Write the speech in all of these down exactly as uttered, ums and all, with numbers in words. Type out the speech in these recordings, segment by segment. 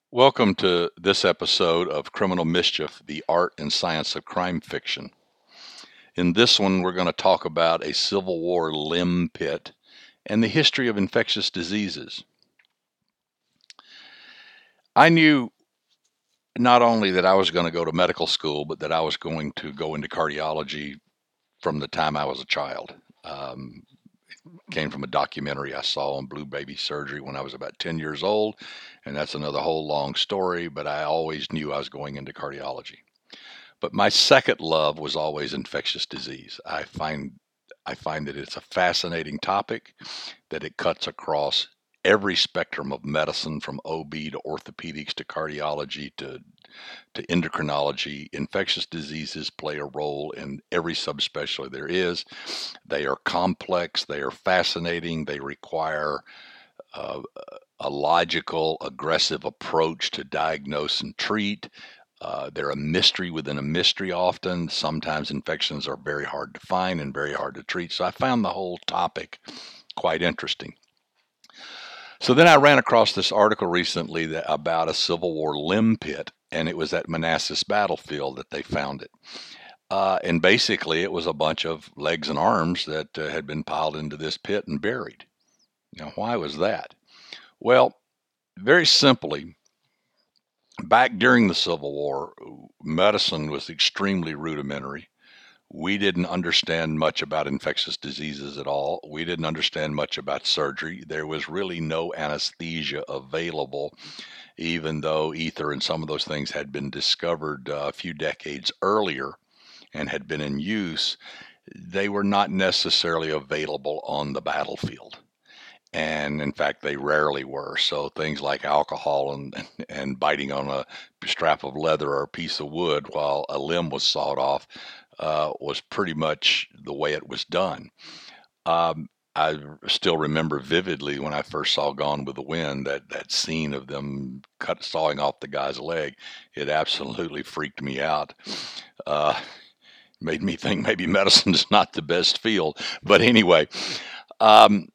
Welcome to this episode of Criminal Mischief, the Art and Science of Crime Fiction. In this one, we're going to talk about a Civil War limb pit and the history of infectious diseases. I knew not only that I was going to go to medical school, but that I was going to go into cardiology from the time I was a child. Um, it came from a documentary I saw on blue baby surgery when I was about ten years old, and that's another whole long story, but I always knew I was going into cardiology. But my second love was always infectious disease. I find I find that it's a fascinating topic, that it cuts across every spectrum of medicine from O B to orthopedics to cardiology to to endocrinology. Infectious diseases play a role in every subspecialty there is. They are complex, they are fascinating, they require uh, a logical, aggressive approach to diagnose and treat. Uh, they're a mystery within a mystery often. Sometimes infections are very hard to find and very hard to treat. So I found the whole topic quite interesting. So then I ran across this article recently that, about a Civil War limb pit, and it was at Manassas Battlefield that they found it. Uh, and basically, it was a bunch of legs and arms that uh, had been piled into this pit and buried. Now, why was that? Well, very simply, back during the Civil War, medicine was extremely rudimentary. We didn't understand much about infectious diseases at all. We didn't understand much about surgery. There was really no anesthesia available, even though ether and some of those things had been discovered uh, a few decades earlier and had been in use. They were not necessarily available on the battlefield. And in fact, they rarely were. So things like alcohol and, and biting on a strap of leather or a piece of wood while a limb was sawed off uh, was pretty much the way it was done. Um, I still remember vividly when I first saw Gone with the Wind, that, that scene of them cut sawing off the guy's leg. It absolutely freaked me out. Uh, made me think maybe medicine is not the best field. But anyway, um,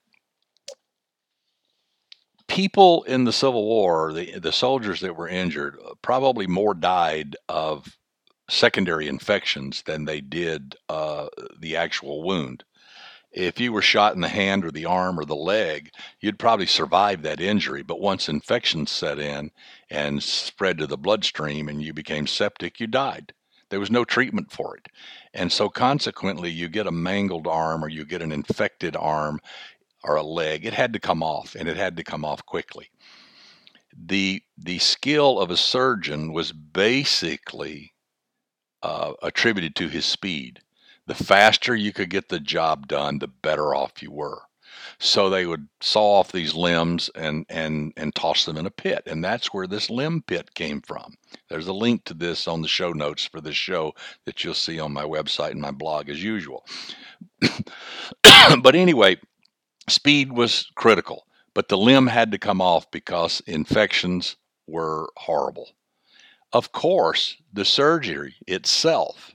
people in the Civil War, the the soldiers that were injured, uh, probably more died of secondary infections than they did uh, the actual wound. If you were shot in the hand or the arm or the leg, you'd probably survive that injury. But once infections set in and spread to the bloodstream and you became septic, you died. There was no treatment for it. And so consequently, you get a mangled arm or you get an infected arm or a leg, it had to come off, and it had to come off quickly. The the skill of a surgeon was basically uh, attributed to his speed. The faster you could get the job done, the better off you were. So they would saw off these limbs and and and toss them in a pit, and that's where this limb pit came from. There's a link to this on the show notes for this show that you'll see on my website and my blog as usual. But anyway, speed was critical, but the limb had to come off because infections were horrible. Of course, the surgery itself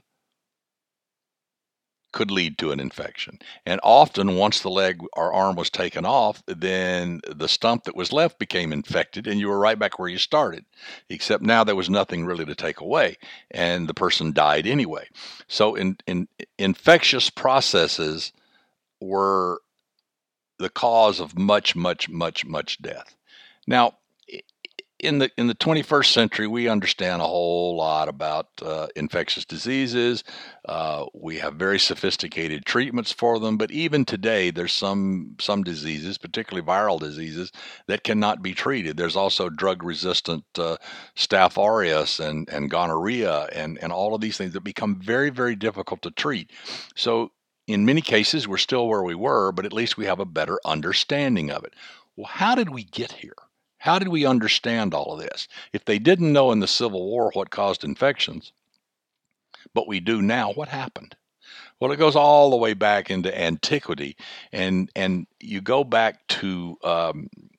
could lead to an infection. And often, once the leg or arm was taken off, then the stump that was left became infected, and you were right back where you started. Except now there was nothing really to take away, and the person died anyway. So, in, in infectious processes were the cause of much, much, much, much death. Now, in the in the twenty-first century, we understand a whole lot about uh, infectious diseases. Uh, we have very sophisticated treatments for them, but even today, there's some some diseases, particularly viral diseases, that cannot be treated. There's also drug-resistant uh, Staph aureus and and gonorrhea and and all of these things that become very, very difficult to treat. So in many cases, we're still where we were, but at least we have a better understanding of it. Well, how did we get here? How did we understand all of this? If they didn't know in the Civil War what caused infections, but we do now, what happened? Well, it goes all the way back into antiquity, and and you go back to um,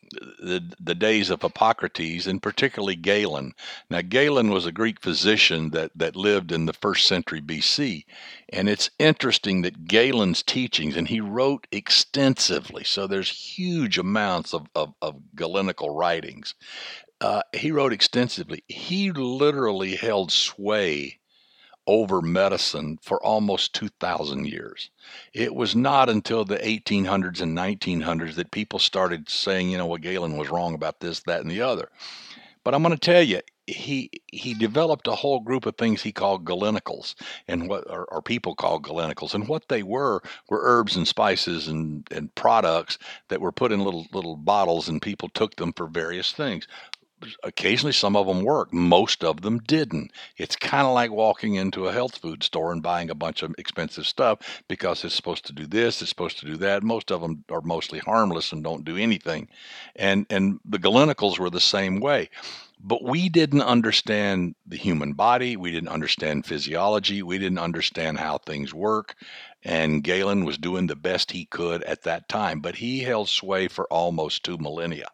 the, the days of Hippocrates, and particularly Galen. Now, Galen was a Greek physician that, that lived in the first century B C. And it's interesting that Galen's teachings, and he wrote extensively, so there's huge amounts of, of, of Galenical writings. Uh, he wrote extensively. He literally held sway over medicine for almost two thousand years. It was not until the eighteen hundreds and nineteen hundreds that people started saying, you know, what Galen was wrong about this, that, and the other. But I'm going to tell you, he he developed a whole group of things he called Galenicals, and what or, or people called Galenicals, and what they were were herbs and spices and, and products that were put in little little bottles, and people took them for various things. Occasionally, some of them worked. Most of them didn't. It's kind of like walking into a health food store and buying a bunch of expensive stuff because it's supposed to do this, it's supposed to do that. Most of them are mostly harmless and don't do anything. And and the Galenicals were the same way. But we didn't understand the human body. We didn't understand physiology. We didn't understand how things work. And Galen was doing the best he could at that time. But he held sway for almost two millennia.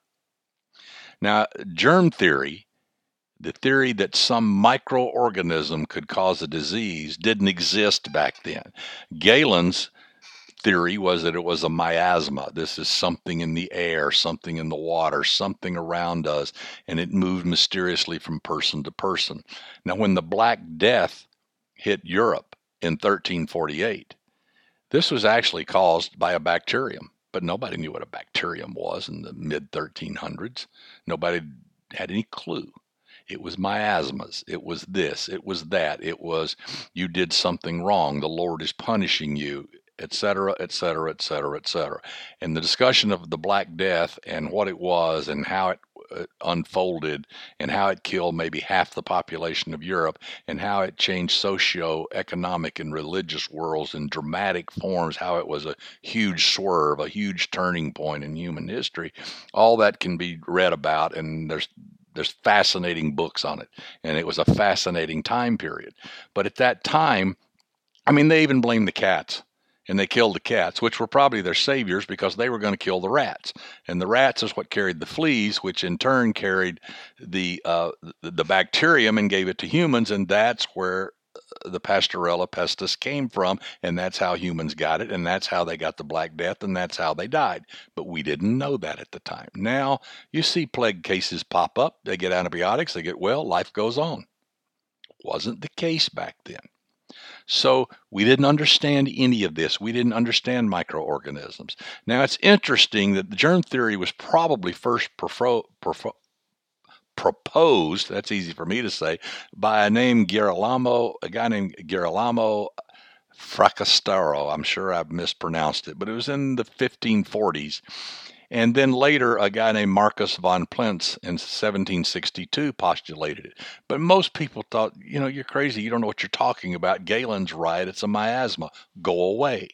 Now, germ theory, the theory that some microorganism could cause a disease, didn't exist back then. Galen's theory was that it was a miasma. This is something in the air, something in the water, something around us, and it moved mysteriously from person to person. Now, when the Black Death hit Europe in thirteen forty-eight, this was actually caused by a bacterium. But nobody knew what a bacterium was in the mid thirteen hundreds. Nobody had any clue. It was miasmas. It was this. It was that. It was you did something wrong. The Lord is punishing you, et cetera, et cetera, et cetera, et cetera. And the discussion of the Black Death and what it was and how it unfolded and how it killed maybe half the population of Europe and how it changed socio-economic and religious worlds in dramatic forms, how it was a huge swerve, a huge turning point in human history. All that can be read about, and there's there's fascinating books on it, and it was a fascinating time period. But at that time, I mean, they even blamed the cats. And they killed the cats, which were probably their saviors because they were going to kill the rats. And the rats is what carried the fleas, which in turn carried the uh, the bacterium and gave it to humans. And that's where the Pasteurella pestis came from. And that's how humans got it. And that's how they got the Black Death. And that's how they died. But we didn't know that at the time. Now you see plague cases pop up. They get antibiotics. They get well. Life goes on. Wasn't the case back then. So we didn't understand any of this. We didn't understand microorganisms. Now, it's interesting that the germ theory was probably first profo- profo- proposed, that's easy for me to say, by a name Girolamo, a guy named Girolamo Fracastoro. I'm sure I've mispronounced it, but it was in the fifteen forties. And then later, a guy named Marcus von Plintz in seventeen sixty-two postulated it. But most people thought, you know, you're crazy. You don't know what you're talking about. Galen's right. It's a miasma. Go away.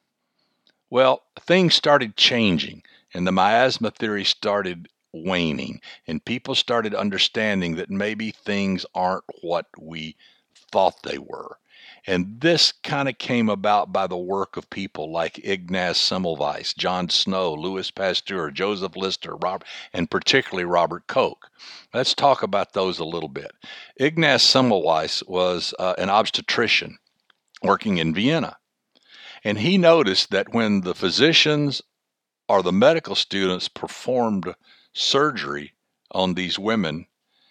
Well, things started changing, and the miasma theory started waning, and people started understanding that maybe things aren't what we thought they were. And this kind of came about by the work of people like Ignaz Semmelweis, John Snow, Louis Pasteur, Joseph Lister, Robert, and particularly Robert Koch. Let's talk about those a little bit. Ignaz Semmelweis was uh, an obstetrician working in Vienna. And he noticed that when the physicians or the medical students performed surgery on these women,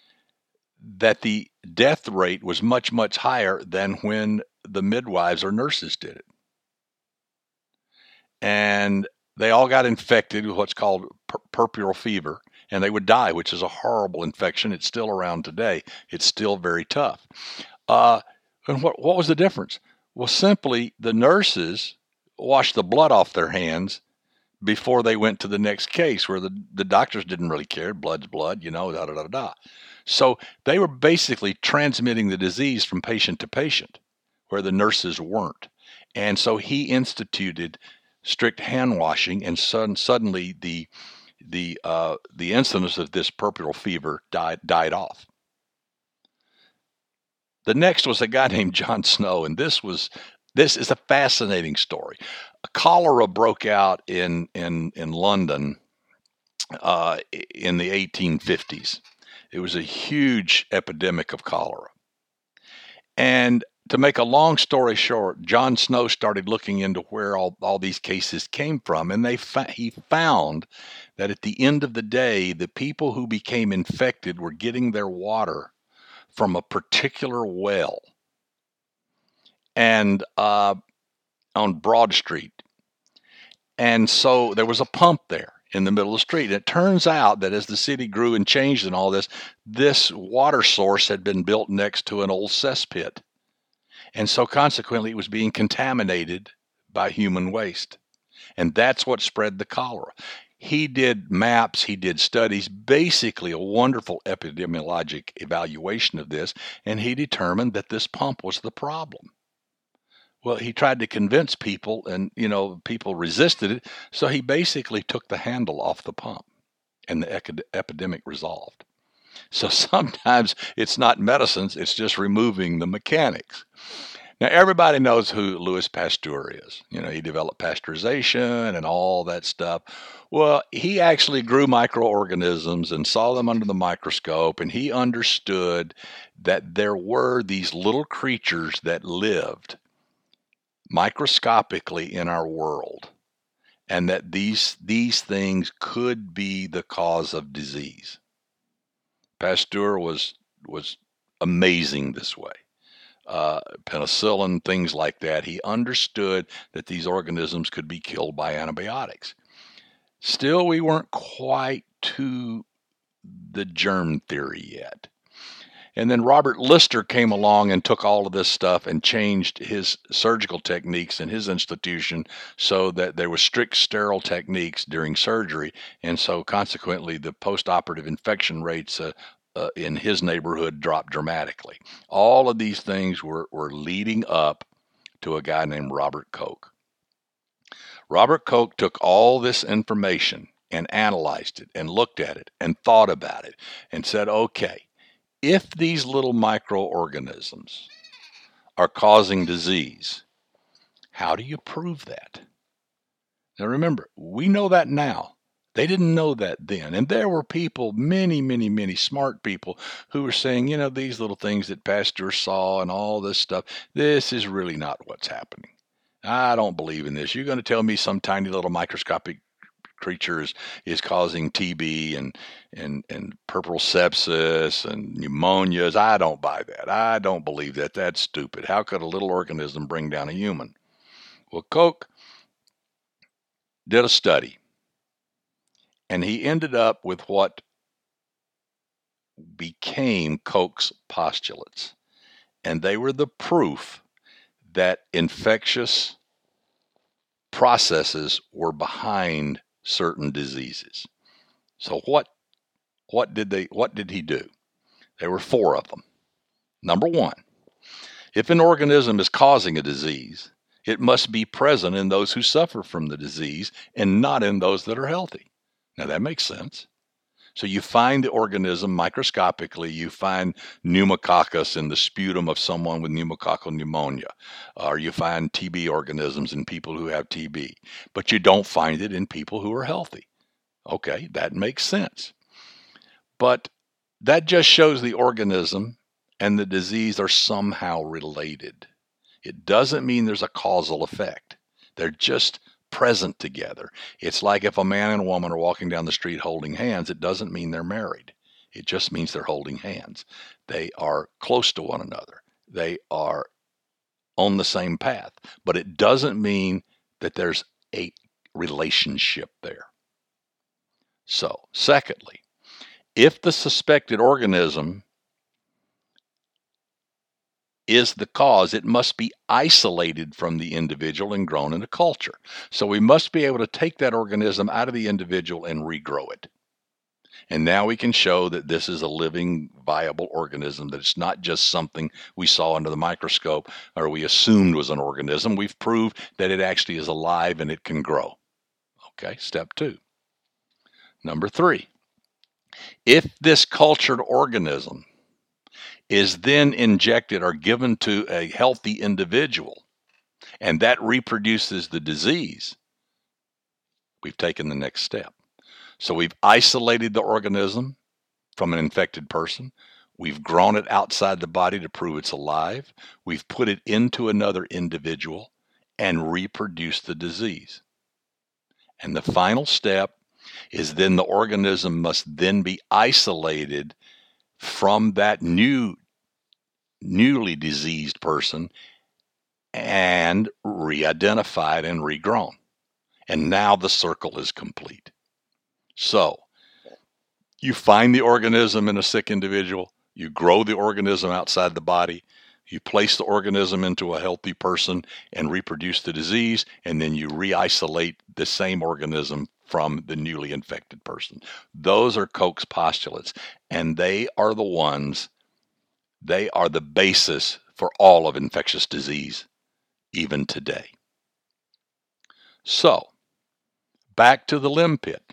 that the death rate was much, much higher than when the midwives or nurses did it. And they all got infected with what's called pu- puerperal fever, and they would die, which is a horrible infection. It's still around today. It's still very tough. Uh, and what, what was the difference? Well, simply the nurses washed the blood off their hands before they went to the next case, where the, the doctors didn't really care. Blood's blood, you know, da da da da. So they were basically transmitting the disease from patient to patient, where the nurses weren't. And so he instituted strict hand washing, and sudden, suddenly the the uh, the incidence of this puerperal fever died died off. The next was a guy named John Snow, and this was this is a fascinating story. Cholera broke out in in in London uh, in the eighteen fifties. It was a huge epidemic of cholera. And to make a long story short, John Snow started looking into where all, all these cases came from, and they fa- he found that at the end of the day, the people who became infected were getting their water from a particular well, and uh, on Broad Street. And so there was a pump there in the middle of the street. And it turns out that as the city grew and changed and all this, this water source had been built next to an old cesspit. And so consequently, it was being contaminated by human waste. And that's what spread the cholera. He did maps, he did studies, basically a wonderful epidemiologic evaluation of this, and he determined that this pump was the problem. Well, he tried to convince people, and you know, people resisted it. So he basically took the handle off the pump, and the ec- epidemic resolved. So sometimes it's not medicines; it's just removing the mechanics. Now, everybody knows who Louis Pasteur is. You know, he developed pasteurization and all that stuff. Well, he actually grew microorganisms and saw them under the microscope, and he understood that there were these little creatures that lived microscopically in our world, and that these these things could be the cause of disease. Pasteur was was amazing this way. Uh, penicillin, things like that. He understood that these organisms could be killed by antibiotics. Still, we weren't quite to the germ theory yet. And then Robert Lister came along and took all of this stuff and changed his surgical techniques in his institution so that there were strict sterile techniques during surgery. And so consequently, the post-operative infection rates uh, uh, in his neighborhood dropped dramatically. All of these things were, were leading up to a guy named Robert Koch. Robert Koch took all this information and analyzed it and looked at it and thought about it and said, okay, if these little microorganisms are causing disease, how do you prove that? Now remember, we know that now. They didn't know that then. And there were people, many, many, many smart people who were saying, you know, these little things that Pasteur saw and all this stuff, this is really not what's happening. I don't believe in this. You're going to tell me some tiny little microscopic creature is, is causing T B and, and, and puerperal sepsis and pneumonias. I don't buy that. I don't believe that. That's stupid. How could a little organism bring down a human? Well, Koch did a study, and he ended up with what became Koch's postulates. And they were the proof that infectious processes were behind certain diseases. So what what did they what did he do? There were four of them. Number one, if an organism is causing a disease, it must be present in those who suffer from the disease and not in those that are healthy. Now that makes sense. So you find the organism microscopically, you find pneumococcus in the sputum of someone with pneumococcal pneumonia, or you find T B organisms in people who have T B, but you don't find it in people who are healthy. Okay, that makes sense. But that just shows the organism and the disease are somehow related. It doesn't mean there's a causal effect. They're just present together. It's like if a man and a woman are walking down the street holding hands, it doesn't mean they're married. It just means they're holding hands. They are close to one another. They are on the same path, but it doesn't mean that there's a relationship there. So, secondly, if the suspected organism is the cause, it must be isolated from the individual and grown in a culture. So we must be able to take that organism out of the individual and regrow it. And now we can show that this is a living, viable organism, that it's not just something we saw under the microscope or we assumed was an organism. We've proved that it actually is alive and it can grow. Okay, step two. Number three, if this cultured organism is then injected or given to a healthy individual, and that reproduces the disease, we've taken the next step. So we've isolated the organism from an infected person. We've grown it outside the body to prove it's alive. We've put it into another individual and reproduced the disease. And the final step is then the organism must then be isolated from that new, newly diseased person and re-identified and regrown. And now the circle is complete. So you find the organism in a sick individual, you grow the organism outside the body, you place the organism into a healthy person and reproduce the disease, and then you re-isolate the same organism from the newly infected person. Those are Koch's postulates, and they are the ones, they are the basis for all of infectious disease, even today. So, back to the limb pit.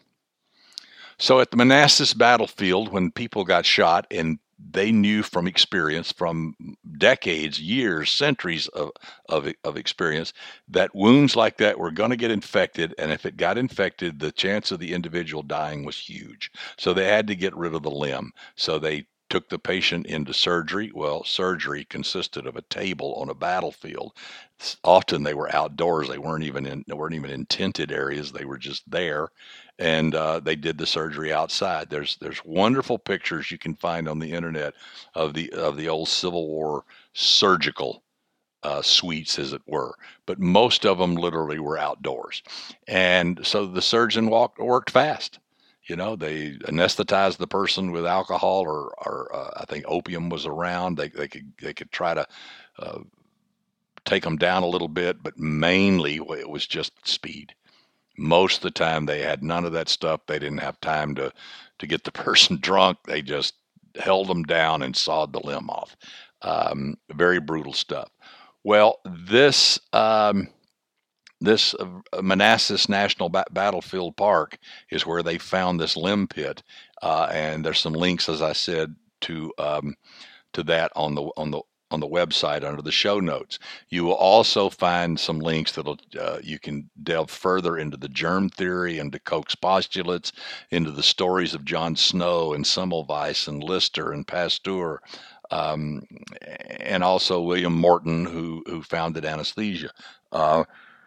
So at the Manassas battlefield, when people got shot, and they knew from experience, from decades, years, centuries of, of, of experience, that wounds like that were going to get infected, and if it got infected, the chance of the individual dying was huge. So they had to get rid of the limb. So they took the patient into surgery. Well, surgery consisted of a table on a battlefield. Often they were outdoors. They weren't even in, they weren't even in tented areas. They were just there, and uh, they did the surgery outside. There's there's wonderful pictures you can find on the internet of the of the old Civil War surgical uh, suites, as it were. But most of them literally were outdoors, and so the surgeon walked worked fast. You know, they anesthetized the person with alcohol, or, or uh, I think opium was around. They they could they could try to uh, take them down a little bit, but mainly it was just speed. Most of the time, they had none of that stuff. They didn't have time to to get the person drunk. They just held them down and sawed the limb off. Um, very brutal stuff. Well, this. Um, This uh, Manassas National ba- Battlefield Park is where they found this limb pit, uh, and there's some links, as I said, to um, to that on the on the on the website under the show notes. You will also find some links that'll uh, you can delve further into the germ theory, into Koch's postulates, into the stories of John Snow and Semmelweis and Lister and Pasteur, um, and also William Morton, who who founded anesthesia. Uh,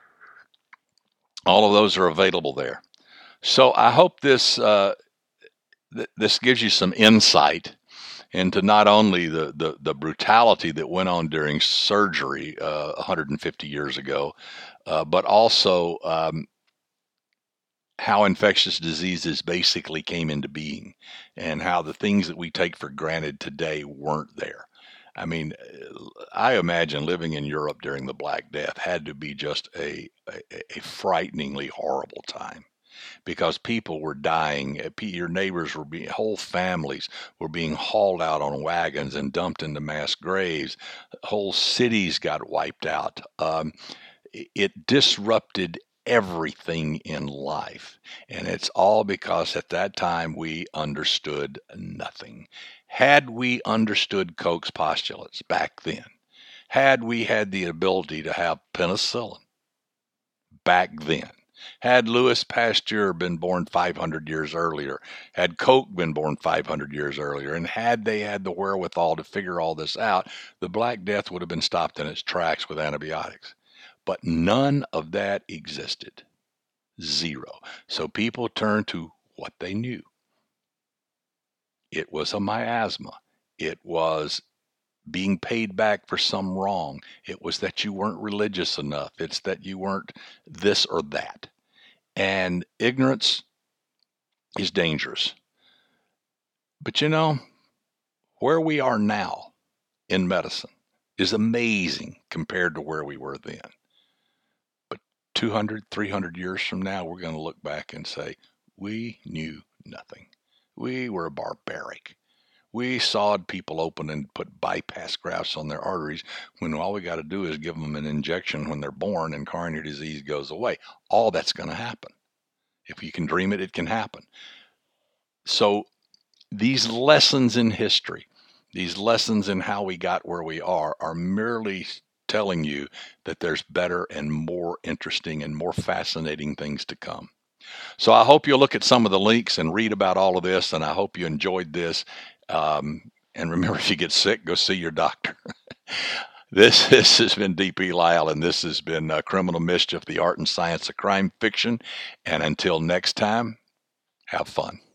All of those are available there. So I hope this uh, th- this gives you some insight into not only the, the, the brutality that went on during surgery uh, one hundred fifty years ago, uh, but also um, how infectious diseases basically came into being, and how the things that we take for granted today weren't there. I mean, I imagine living in Europe during the Black Death had to be just a, a, a frighteningly horrible time, because people were dying. Your neighbors were being, whole families were being hauled out on wagons and dumped into mass graves. Whole cities got wiped out. Um, it disrupted everything in life. And it's all because at that time we understood nothing. Had we understood Koch's postulates back then, had we had the ability to have penicillin back then, had Louis Pasteur been born five hundred years earlier, had Koch been born five hundred years earlier, and had they had the wherewithal to figure all this out, the Black Death would have been stopped in its tracks with antibiotics. But none of that existed. Zero. So people turned to what they knew. It was a miasma. It was being paid back for some wrong. It was that you weren't religious enough. It's that you weren't this or that. And ignorance is dangerous. But you know, where we are now in medicine is amazing compared to where we were then. But two hundred, three hundred years from now, we're going to look back and say, we knew nothing. We were barbaric. We sawed people open and put bypass grafts on their arteries when all we got to do is give them an injection when they're born and coronary disease goes away. All that's going to happen. If you can dream it, it can happen. So these lessons in history, these lessons in how we got where we are, are merely telling you that there's better and more interesting and more fascinating things to come. So I hope you'll look at some of the links and read about all of this, and I hope you enjoyed this. Um, and remember, if you get sick, go see your doctor. This, this has been D P Lyle, and this has been uh, Criminal Mischief, the Art and Science of Crime Fiction. And until next time, have fun.